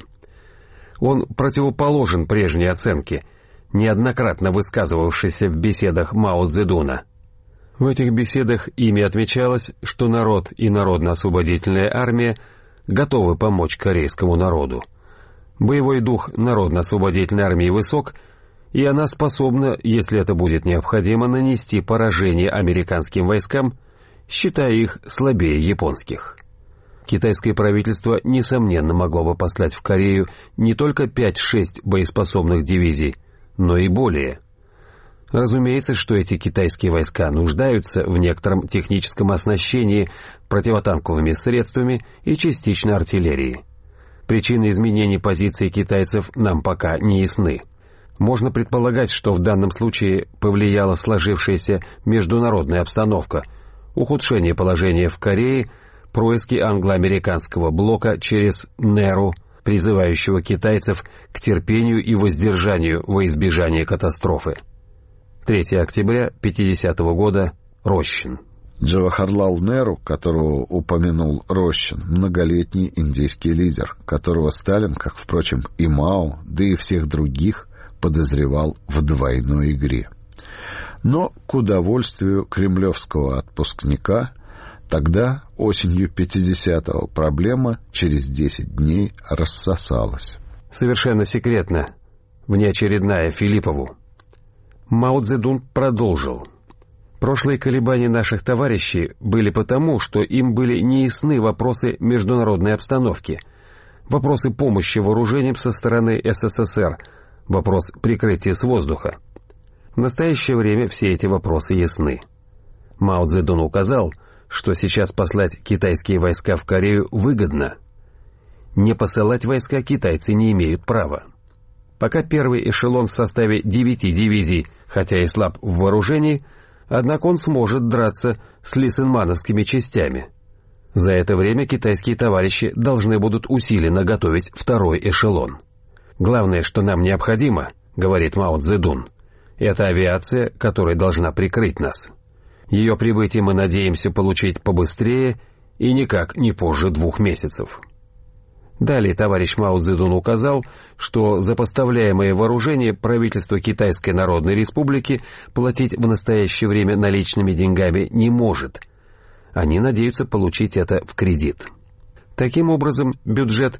Он противоположен прежней оценке, неоднократно высказывавшийся в беседах Мао Цзэдуна. В этих беседах ими отмечалось, что народ и Народно-освободительная армия готовы помочь корейскому народу. Боевой дух Народно-освободительной армии высок, и она способна, если это будет необходимо, нанести поражение американским войскам, считая их слабее японских. Китайское правительство, несомненно, могло бы послать в Корею не только 5-6 боеспособных дивизий, но и более. Разумеется, что эти китайские войска нуждаются в некотором техническом оснащении противотанковыми средствами и частично артиллерией. Причины изменения позиции китайцев нам пока не ясны. Можно предполагать, что в данном случае повлияла сложившаяся международная обстановка, ухудшение положения в Корее, происки англо-американского блока через НЭРУ, призывающего китайцев к терпению и воздержанию во избежание катастрофы. 3 октября 1950 года. Рощин. Джавахарлал Неру, которого упомянул Рощин, многолетний индийский лидер, которого Сталин, как, впрочем, и Мао, да и всех других, подозревал в двойной игре. Но, к удовольствию кремлевского отпускника, тогда, осенью 50-го, проблема через 10 дней рассосалась. Совершенно секретно, внеочередная Филиппову. Мао Цзэдун продолжил. Прошлые колебания наших товарищей были потому, что им были неясны вопросы международной обстановки, вопросы помощи вооружениям со стороны СССР, вопрос прикрытия с воздуха. В настоящее время все эти вопросы ясны. Мао Цзэдун указал, что сейчас послать китайские войска в Корею выгодно. Не посылать войска китайцы не имеют права. Пока первый эшелон в составе 9 дивизий, хотя и слаб в вооружении, однако он сможет драться с лисенмановскими частями. За это время китайские товарищи должны будут усиленно готовить второй эшелон. Главное, что нам необходимо, говорит Мао Цзэдун, это авиация, которая должна прикрыть нас. Ее прибытие мы надеемся получить побыстрее и никак не позже 2 месяцев. Далее товарищ Мао Цзэдун указал, что за поставляемое вооружение правительство Китайской Народной Республики платить в настоящее время наличными деньгами не может. Они надеются получить это в кредит. Таким образом, бюджет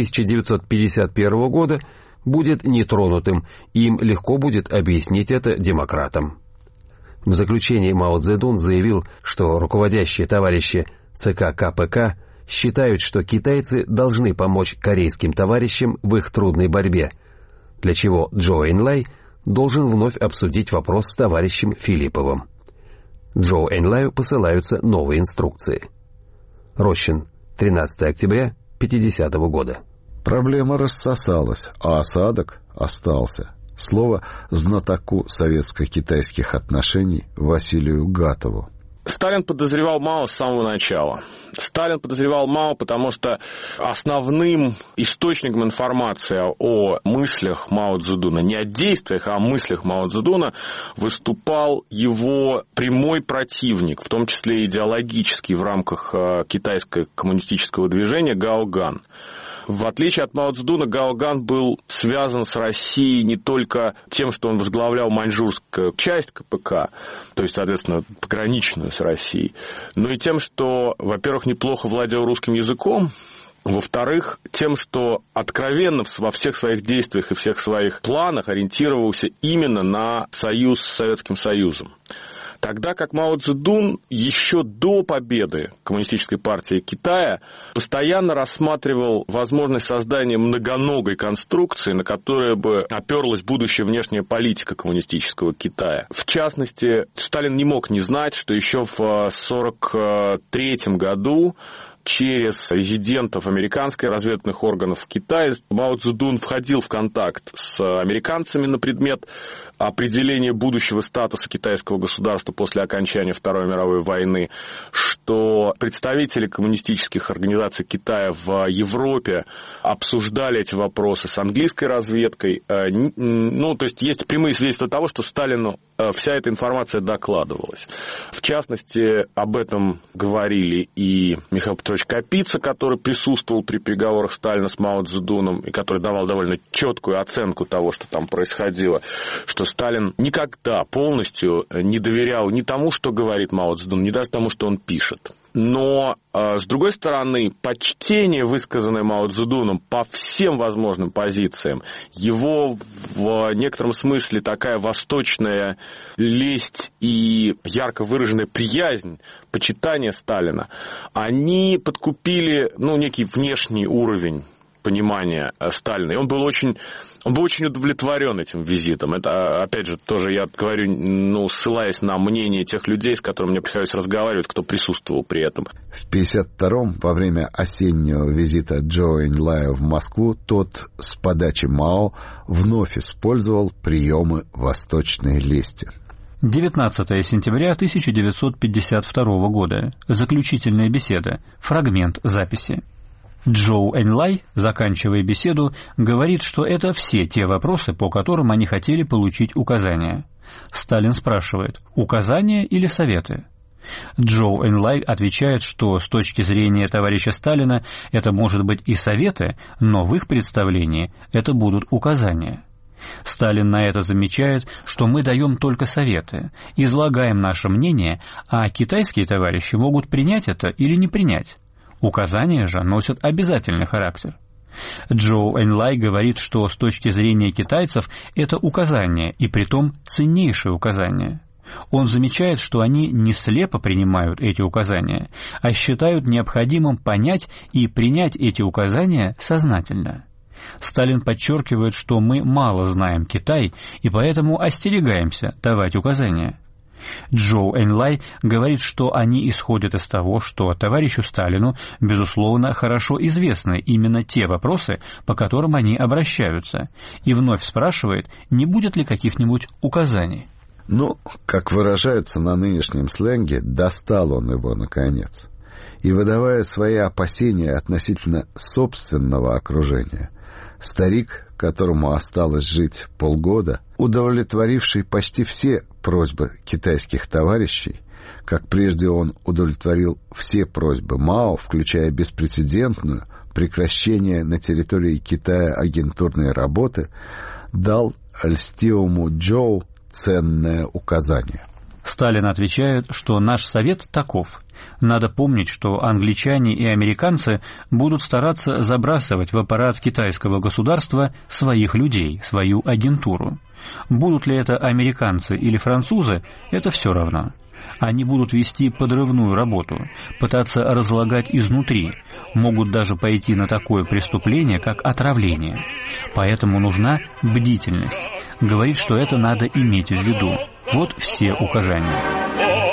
1951 года будет нетронутым, и им легко будет объяснить это демократам. В заключении Мао Цзэдун заявил, что руководящие товарищи ЦК КПК считают, что китайцы должны помочь корейским товарищам в их трудной борьбе, для чего Чжоу Энлай должен вновь обсудить вопрос с товарищем Филипповым. Чжоу Энлаю посылаются новые инструкции. Рощин, 13 октября 1950 года. Проблема рассосалась, а осадок остался. Слово знатоку советско-китайских отношений Василию Гатову. Сталин подозревал Мао с самого начала. Сталин подозревал Мао, потому что основным источником информации о мыслях Мао Цзэдуна, не о действиях, а о мыслях Мао Цзэдуна, выступал его прямой противник, в том числе идеологический в рамках китайского коммунистического движения Гао Ган. В отличие от Мао Цзэдуна, Гао Ган был связан с Россией не только тем, что он возглавлял маньчжурскую часть КПК, то есть, соответственно, пограничную с Россией, но и тем, что, во-первых, неплохо владел русским языком, во-вторых, тем, что откровенно во всех своих действиях и всех своих планах ориентировался именно на союз с Советским Союзом. Тогда как Мао Цзэдун еще до победы Коммунистической партии Китая постоянно рассматривал возможность создания многоногой конструкции, на которой бы оперлась будущая внешняя политика коммунистического Китая. В частности, Сталин не мог не знать, что еще в 1943 году через резидентов американских разведывательных органов в Китае Мао Цзэдун входил в контакт с американцами на предмет определения будущего статуса китайского государства после окончания Второй мировой войны, что представители коммунистических организаций Китая в Европе обсуждали эти вопросы с английской разведкой. Ну, то есть есть прямые свидетельства того, что Сталину вся эта информация докладывалась. В частности, об этом говорили и Михаил Петрович Капица, который присутствовал при переговорах Сталина с Мао Цзэдуном и который давал довольно четкую оценку того, что там происходило, что Сталин никогда полностью не доверял ни тому, что говорит Мао Цзэдун, ни даже тому, что он пишет. Но, с другой стороны, почтение, высказанное Мао Цзэдуном по всем возможным позициям, его в некотором смысле такая восточная лесть и ярко выраженная приязнь, почитание Сталина, они подкупили, некий внешний уровень понимания Сталина. И он был очень удовлетворен этим визитом. Это, опять же, тоже я говорю, ссылаясь на мнение тех людей, с которыми мне приходилось разговаривать, кто присутствовал при этом. В 1952-м, во время осеннего визита Чжоу Энлая в Москву, тот с подачи Мао вновь использовал приемы восточной лести. 19 сентября 1952 года. Заключительная беседа. Фрагмент записи. Чжоу Эньлай, заканчивая беседу, говорит, что это все те вопросы, по которым они хотели получить указания. Сталин спрашивает: указания или советы? Чжоу Эньлай отвечает, что с точки зрения товарища Сталина это может быть и советы, но в их представлении это будут указания. Сталин на это замечает, что мы даем только советы, излагаем наше мнение, а китайские товарищи могут принять это или не принять. Указания же носят обязательный характер. Чжоу Эньлай говорит, что с точки зрения китайцев это указания, и притом ценнейшие указания. Он замечает, что они не слепо принимают эти указания, а считают необходимым понять и принять эти указания сознательно. Сталин подчеркивает, что мы мало знаем Китай и поэтому остерегаемся давать указания. Чжоу Эньлай говорит, что они исходят из того, что товарищу Сталину, безусловно, хорошо известны именно те вопросы, по которым они обращаются, и вновь спрашивает, не будет ли каких-нибудь указаний. Ну, как выражаются на нынешнем сленге, достал он его наконец. И, выдавая свои опасения относительно собственного окружения, старик, которому осталось жить полгода, удовлетворивший почти все просьбы китайских товарищей, как прежде он удовлетворил все просьбы Мао, включая беспрецедентную прекращение на территории Китая агентурной работы, дал льстивому Чжоу ценное указание. Сталин отвечает, что наш совет таков. Надо помнить, что англичане и американцы будут стараться забрасывать в аппарат китайского государства своих людей, свою агентуру. Будут ли это американцы или французы, это все равно. Они будут вести подрывную работу, пытаться разлагать изнутри, могут даже пойти на такое преступление, как отравление. Поэтому нужна бдительность. Говорит, что это надо иметь в виду. Вот все указания.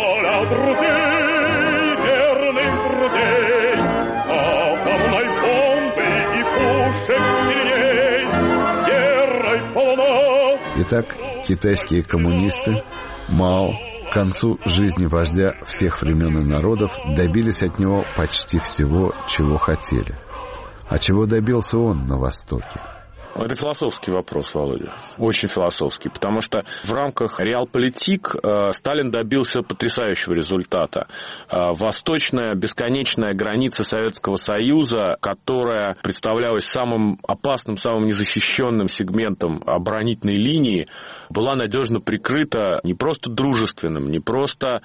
Итак, китайские коммунисты, Мао, к концу жизни вождя всех времен и народов добились от него почти всего, чего хотели. А чего добился он на Востоке? Это философский вопрос, Володя. Очень философский, потому что в рамках реалполитик Сталин добился потрясающего результата. Восточная бесконечная граница Советского Союза, которая представлялась самым опасным, самым незащищенным сегментом оборонительной линии, была надежно прикрыта не просто дружественным, не просто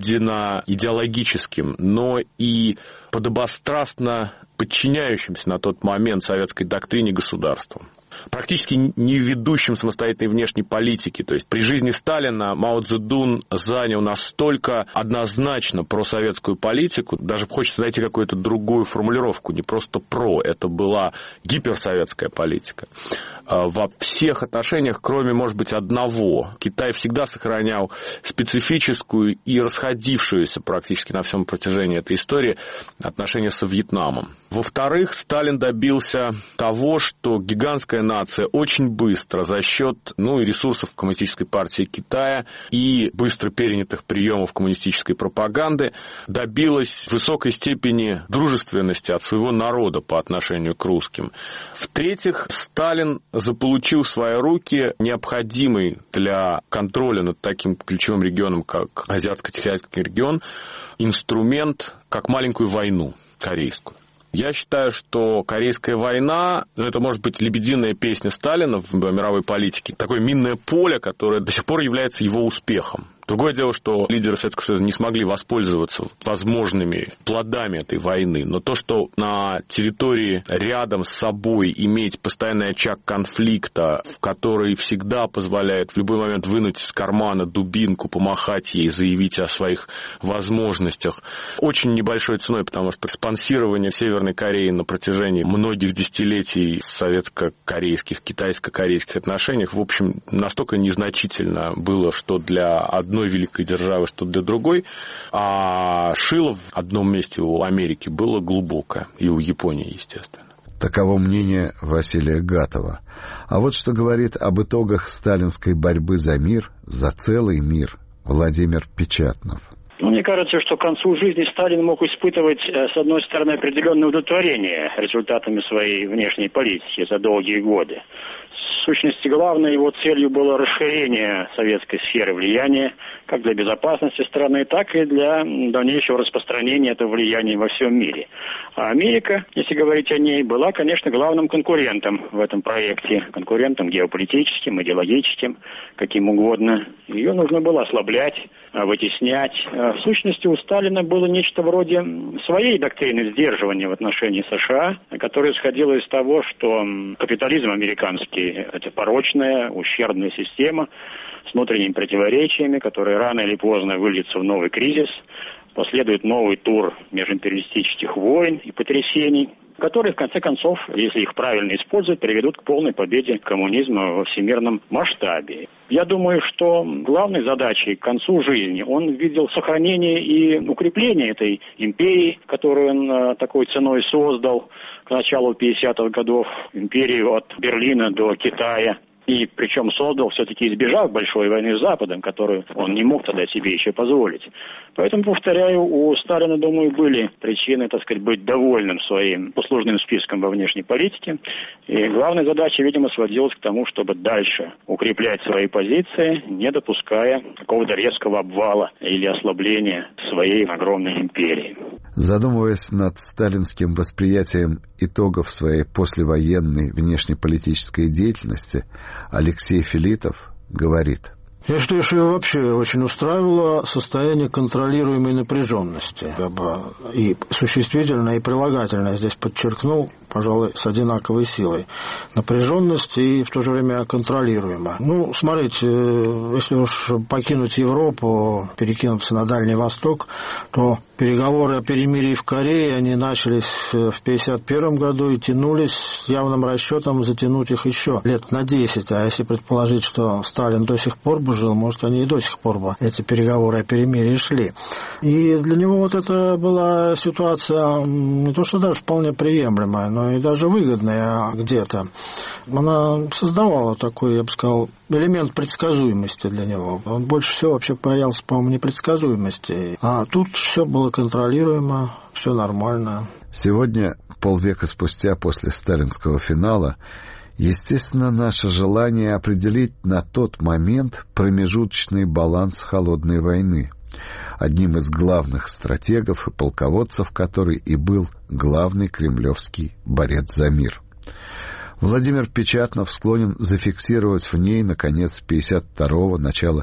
единоидеологическим, но и подобострастно подчиняющимся на тот момент советской доктрине государством. Практически не ведущим самостоятельной внешней политики. То есть при жизни Сталина Мао Цзэдун занял настолько однозначно просоветскую политику, даже хочется найти какую-то другую формулировку, не просто про, это была гиперсоветская политика. Во всех отношениях, кроме, может быть, одного. Китай всегда сохранял специфическую и расходившуюся практически на всем протяжении этой истории отношения со Вьетнамом. Во-вторых, Сталин добился того, что гигантская нация очень быстро за счет ресурсов Коммунистической партии Китая и быстро перенятых приемов коммунистической пропаганды добилась высокой степени дружественности от своего народа по отношению к русским. В-третьих, Сталин заполучил в свои руки необходимый для контроля над таким ключевым регионом, как Азиатско-Тихоокеанский регион, инструмент, как маленькую войну корейскую. Я считаю, что Корейская война, это может быть лебединая песня Сталина в мировой политике, такое минное поле, которое до сих пор является его успехом. Другое дело, что лидеры Советского Союза не смогли воспользоваться возможными плодами этой войны. Но то, что на территории рядом с собой иметь постоянный очаг конфликта, в который всегда позволяет в любой момент вынуть из кармана дубинку, помахать ей, заявить о своих возможностях, очень небольшой ценой, потому что спонсирование Северной Кореи на протяжении многих десятилетий советско-корейских, китайско-корейских отношениях, в общем, настолько незначительно было, что для одной великой державы, что для другой, а шило в одном месте у Америки было глубокое, и у Японии, естественно. Таково мнение Василия Гатова. А вот что говорит об итогах сталинской борьбы за мир, за целый мир, Владимир Печатнов. Мне кажется, что к концу жизни Сталин мог испытывать, с одной стороны, определенное удовлетворение результатами своей внешней политики за долгие годы. В сущности, главной его целью было расширение советской сферы влияния, как для безопасности страны, так и для дальнейшего распространения этого влияния во всем мире. А Америка, если говорить о ней, была, конечно, главным конкурентом в этом проекте, конкурентом геополитическим, идеологическим, каким угодно. Ее нужно было ослаблять, вытеснять. В сущности, у Сталина было нечто вроде своей доктрины сдерживания в отношении США, которая исходила из того, что капитализм американский – это порочная, ущербная система с внутренними противоречиями, которая рано или поздно выльется в новый кризис, последует новый тур межимпериалистических войн и потрясений, которые, в конце концов, если их правильно использовать, приведут к полной победе коммунизма во всемирном масштабе. Я думаю, что главной задачей к концу жизни он видел сохранение и укрепление этой империи, которую он такой ценой создал к началу 50-х годов, империю от Берлина до Китая. И причем создал, все-таки избежав большой войны с Западом, которую он не мог тогда себе еще позволить. Поэтому, повторяю, у Сталина, думаю, были причины, так сказать, быть довольным своим послужным списком во внешней политике. И главная задача, видимо, сводилась к тому, чтобы дальше укреплять свои позиции, не допуская какого-то резкого обвала или ослабления своей огромной империи. Задумываясь над сталинским восприятием итогов своей послевоенной внешнеполитической деятельности, Алексей Филитов говорит: Я считаю, что его вообще очень устраивало состояние контролируемой напряженности. Я бы и существительное, и прилагательное здесь подчеркнул, пожалуй, с одинаковой силой. Напряженность и в то же время контролируемая. Ну, смотрите, если уж покинуть Европу, перекинуться на Дальний Восток, то переговоры о перемирии в Корее, они начались в 1951 году и тянулись с явным расчетом затянуть их еще лет на 10. А если предположить, что Сталин до сих пор бы жил, может, они и до сих пор бы эти переговоры о перемирии шли. И для него вот это была ситуация не то что даже вполне приемлемая, но и даже выгодная где-то. Она создавала такой, я бы сказал, элемент предсказуемости для него. Он больше всего вообще боялся, по-моему, непредсказуемости. А тут все было контролируемо, все нормально. Сегодня, полвека спустя после сталинского финала, естественно, наше желание определить на тот момент промежуточный баланс холодной войны, одним из главных стратегов и полководцев которой и был главный кремлевский борец за мир. Владимир Печатнов склонен зафиксировать в ней, наконец, 52-го, начало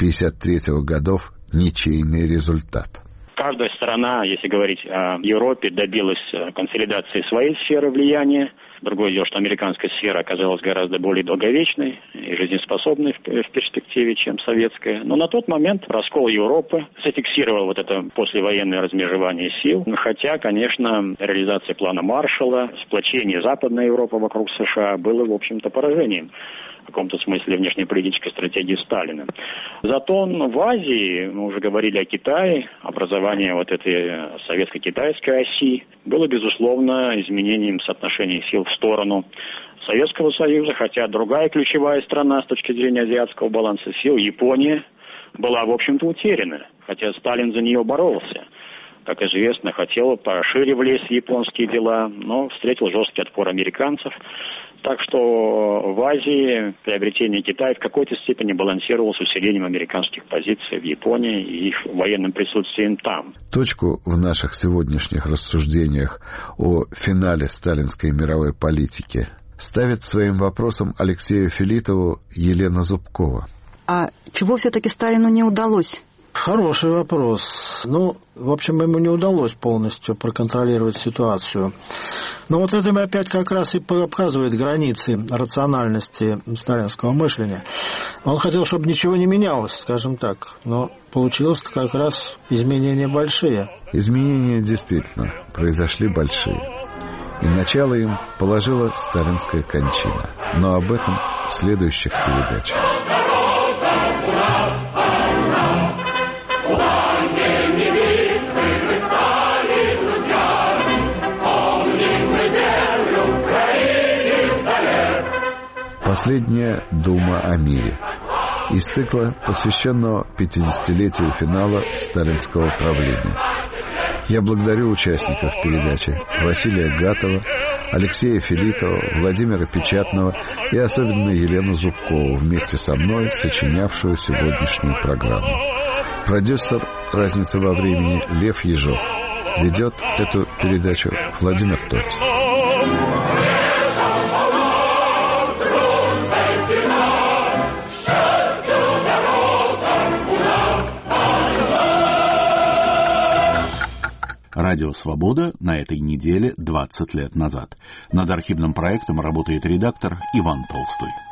53-го годов ничейный результат. Каждая страна, если говорить о Европе, добилась консолидации своей сферы влияния. Другое дело, что американская сфера оказалась гораздо более долговечной и жизнеспособной в перспективе, чем советская. Но на тот момент раскол Европы зафиксировал вот это послевоенное размежевание сил. Хотя, конечно, реализация плана Маршалла, сплочение Западной Европы вокруг США было, в общем-то, поражением в каком-то смысле внешнеполитической стратегии Сталина. Зато в Азии, мы уже говорили о Китае, образование вот этой советско-китайской оси было, безусловно, изменением соотношений сил в сторону Советского Союза, хотя другая ключевая страна с точки зрения азиатского баланса сил, Япония, была, в общем-то, утеряна, хотя Сталин за нее боролся. Как известно, хотел пошире влезть в японские дела, но встретил жесткий отпор американцев. Так что в Азии приобретение Китая в какой-то степени балансировало с усилением американских позиций в Японии и их военным присутствием там. Точку в наших сегодняшних рассуждениях о финале сталинской мировой политики ставит своим вопросом Алексею Филитову Елена Зубкова. А чего все-таки Сталину не удалось? Хороший вопрос. Ну, в общем, ему не удалось полностью проконтролировать ситуацию. Но вот это опять как раз и показывает границы рациональности сталинского мышления. Он хотел, чтобы ничего не менялось, скажем так. Но получилось как раз изменения большие. Изменения действительно произошли большие. И начало им положила сталинская кончина. Но об этом в следующих передачах. Последняя дума о мире. из цикла, посвященного 50-летию финала сталинского правления. Я благодарю участников передачи Василия Гатова, Алексея Филитова, Владимира Печатного и особенно Елену Зубкову, вместе со мной сочинявшую сегодняшнюю программу. Продюсер «Разница во времени» Лев Ежов. Ведет эту передачу Владимир Тольц. Радио «Свобода» на этой неделе 20 лет назад. Над архивным проектом работает редактор Иван Толстой.